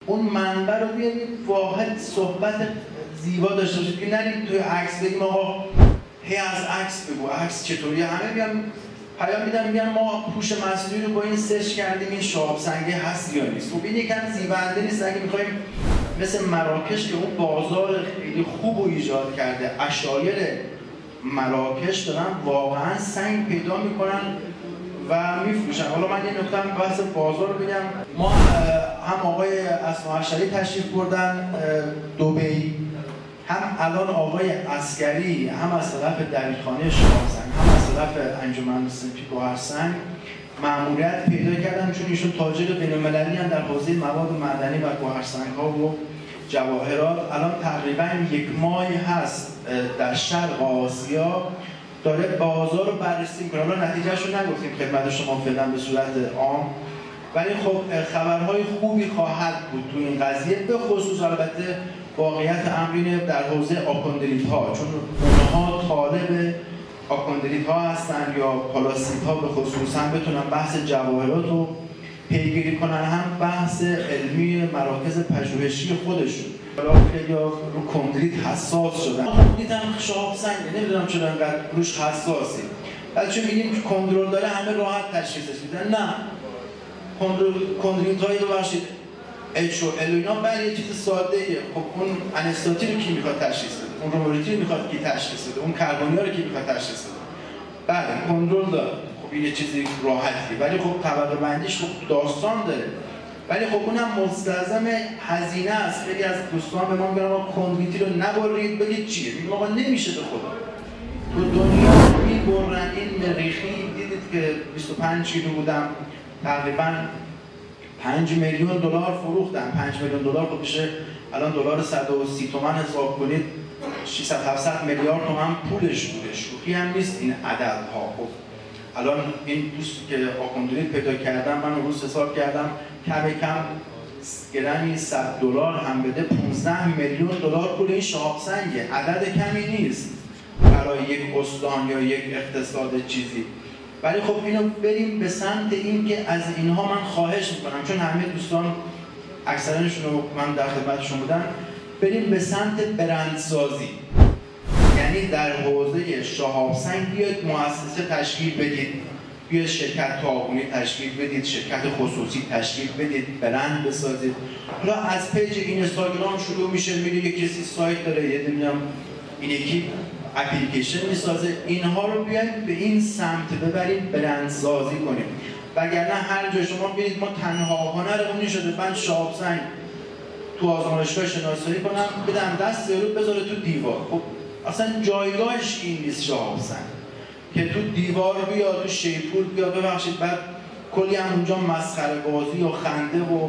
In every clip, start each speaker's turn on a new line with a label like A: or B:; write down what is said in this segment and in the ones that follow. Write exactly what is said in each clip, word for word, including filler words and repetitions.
A: اون منبع رو بیارید واحد صحبت زیبا داشته باشید که نرید توی عکس بگیم آقا هی از عکس بگو، عکس چطوری. همه میگن پیام میدن میگن ما هوش مصنوعی رو با این سرچ کردیم این شهاب سنگی هست یا نیست. خب این یکم زیبنده نیست. اگه میخوایم مثل مراکش که اون بازار خیلی خوب رو ایجاد کرده، اشایر مراکش دارن واقعا سنگ پیدا میکنن و میفروشن. حالا من یه نکته هم بحث بازار رو بگم. ما هم آقای اسما حشری تشریف بردن دبی، هم الان آقای عسکری هم از طرف دبیرخانه شهاب سنگ هم از طرف انجمن صنفی گوهرسنگ مأموریت پیدا کردن، چون ایشون تاجر بین‌المللی هم در حوزه مواد معدنی و گوهرسنگ‌ها و جواهرات. الان تقریبا یک ماهی هست در شرق آسیا داره بازار رو بررسی میکنه. حالا نتیجهش رو نگفتیم خدمت شما فعلا به صورت عام، ولی خب خبرهای خوبی خواهد بود تو این قضیه، به خصوص البته واقعیت امرینه در حوزه آکوندریت ها، چون اونها طالب آکوندریت ها هستن یا پالاسیت ها به خصوص، هم بتونن بحث جواهرات رو پیگیری کنن، هم بحث علمی مراکز پژوهشی خودشون. حالا خیلی رو کندریت حساس شدن. کندریت هم شهاب سنگه، نمیدونم چرا انقدر روش حساسی. بعد چون میگیم کندرول داره همه راحت تشخیصش میدن. نه، کندریت هایی رو باشید اچ و ال اینا برای یه چیز ساده ایه. خب اون انستاتی رو کی میخواد تشخیص بده؟ اون روموریتی رو میخواد کی تشخیص بده؟ اون کربونیا رو کی میخواد تشخیص بده؟ بله کندرول داره. خب این یه چیزی راحتیه، ولی خب طبقه بندیش خب داستان داره. ولی خب اونم مستلزم هزینه است. خیلی از دوستان به ما میگن آقا کندریتی رو نبرید بگید چیه؟ میگم آقا نمیشه به خدا. تو دنیا میبرن این مریخی، دیدید که بیست و پنج کیلو بودم تقریبا پنج میلیون دلار فروختن. پنج میلیون دلار خب بشه الان دلار صد و سی تومن حساب کنید ششصد هفتصد میلیارد تومن پولش بوده. شوخی هم نیست این عددها. خب الان این دوستی که آکوندریت پیدا کردم من روز حساب کردم کم کم گرمی صد دلار هم بده پانزده میلیون دلار پول این شهاب سنگه. عدد کمی نیست برای یک استان یا یک اقتصاد چیزی. ولی خب اینو بریم به سمت این که از اینها من خواهش میکنم، چون همه دوستان اکثرشون رو من در خدمتشون بودن، بریم به سمت برندسازی. یعنی در حوزه شهاب سنگ بیاید مؤسسه تشکیل بدید، بیاید شرکت تعاونی تشکیل بدید، شرکت خصوصی تشکیل بدید، برند بسازید. حالا از پیج اینستاگرام شروع میشه، میره یک کسی سایت داره، یه نمیدونم این یکی اپلیکیشن میسازه. اینها رو بیاید به این سمت ببریم، برندسازی کنیم. وگرنه هر جا شما ببینید ما تنها هنرمون شده من شهاب سنگ تو آزمایشگاه شناسایی کنم بدم دست یارو بذاره تو دیوار. خب اصلا جایگاهش این نیست شهاب سنگ که تو دیوار بیاد، تو شیپور بیاد. ببخشید بعد کلی هم اونجا مسخره بازی و خنده و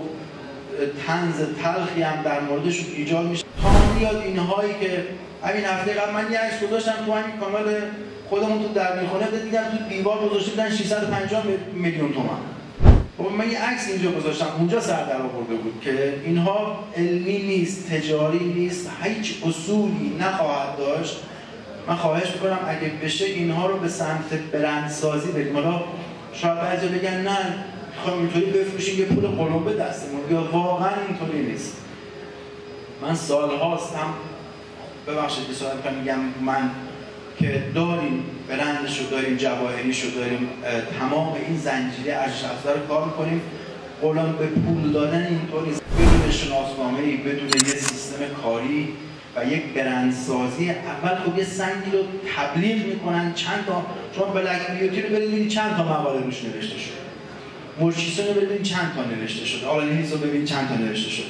A: طنز تلخی هم در موردشون ایجاد میشه. تا میاد اینهایی که همین هفته قبل من یه عکس گذاشتم تو همین کانال خودمون تو دبیرخونه، دیدم تو دیوار گذاشته بودن ششصد و پنجاه میلیون تومان. خب من یه عکس اینجا گذاشتم، اونجا سر در آورده بود که اینها علمی نیست، تجاری نیست، هیچ اصولی نخواهد داشت. من خواهش میکنم اگه بشه اینها رو به سمت برندسازی بریم. حالا شاید بعضی بگن نه میخوایم اینطوری بفروشیم یه پول قلمبه دستمون، یا واقعا اینطوری نیست. من سالهاست هم ببخشید بسیار میگم من که داریم برندش رو داریم، جواهریش رو داریم، تمام این زنجیره ارزش افزوده رو کار میکنیم. قولان به پول دادن اینطوری نیست. بدون شناسنامه‌ای، بدون یه سیستم کاری و یک برندسازی. اول خب یه سنگی رو تبلیغ میکنن، چند تا شما بلک بیوتی رو برید ببینید چند تا مقاله روش نوشته شده، مورچیسون رو ببینید چند تا نوشته شده، آلانیز رو ببینید چند تا نوشته شده.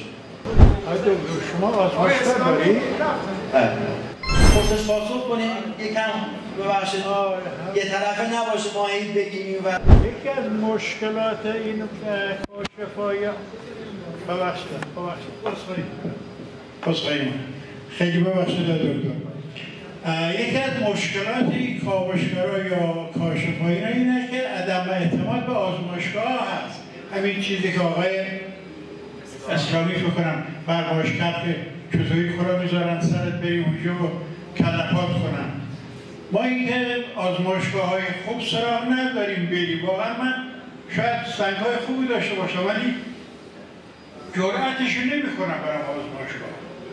B: شما آزمایشگاه دارید؟
A: بله. پرسش پاسخ کنیم، یکم ببخشید یه طرفه نباشه ما این بگیم و
B: یکی از مشکلات این کاشفای ببخشید ببخشید بسخواهیم
C: بسخواهیم خیلی ببخشید دکتر. یکی از مشکلات این کاوشگرا یا کاشفایی اینه که عدم اعتماد به آزمایشگاه هست. همین چیزی که آقای اسلامی فکر کنم برباش کرد که چطوری خورا میذارن سرت بری اونجا و کلپات کنن. ما اینکه آزمایشگاه های خوب سراغ نداریم بریم. واقعا من شاید سنگ های خوبی داشته باشم ولی جرأتش نمیکنن برای آزمایشگاه.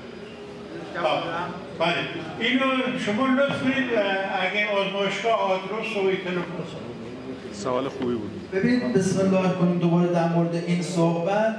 C: بله اینو شما لطف کنید اگه آزمایشگاه آدرس و تلفن.
D: سوال خوبی بود.
A: ببینید بسم الله کنیم دوباره در مورد این صحبت.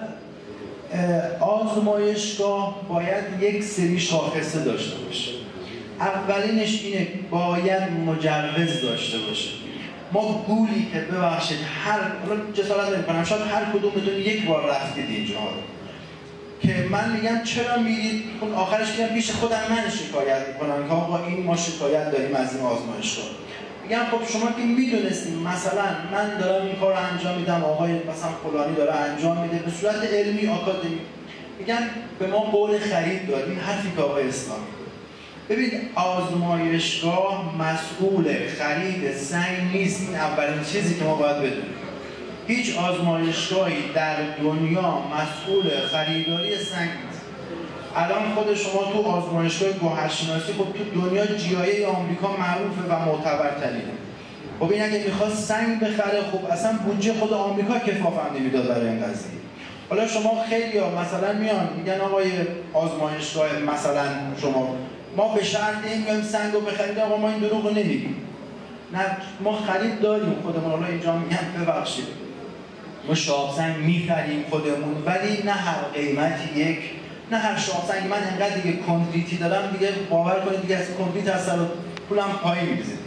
A: آزمایشگاه باید یک سری شاخصه داشته باشه. اولینش اینه باید مجوز داشته باشه. ما گولی که ببخشید هر جسارت نمی‌کنم شاید هر کدومتون یک بار رفتید اینجا که من میگم چرا میرید اون آخرش میگم پیش خودم من شکایت میکنم که آقا این ما شکایت داریم از این آزمایشگاه. میگم خب شما که میدونستیم مثلا من دارم این کار رو انجام میدم آقای مثلا فلانی داره انجام میده به صورت علمی آکادمی، میگن به ما قول خرید داد. این حرفی که آقای اسلامی ببینید آزمایشگاه مسئول خرید سنگ نیست. این اولین چیزی که ما باید بدونیم. هیچ آزمایشگاهی در دنیا مسئول خریداری سنگ نیست. الان خود شما تو آزمایشگاه گوهرشناسی خب تو دنیا جی آی ای آمریکا معروفه و معتبرترینه. خب این اگه میخواد سنگ بخره خب اصلا بودجه خود آمریکا کفاف نمیداد برای این قضیه. حالا شما خیلی ها مثلا میان میگن آقای آزمایشگاه مثلا شما ما به شرط این میایم سنگ رو بخرید. آقا ما این دروغ رو نمیگیم. نه ما خرید داریم خودمون. حالا اینجا میگن ببخشید ما شاب سنگ میخریم خودمون ولی نه هر قیمتی یک، نه هر شاب سنگ. من انقدر دیگه کندریتی دارم دیگه باور کنید دیگه از کندریت از سر پولم پایین می‌ریزید.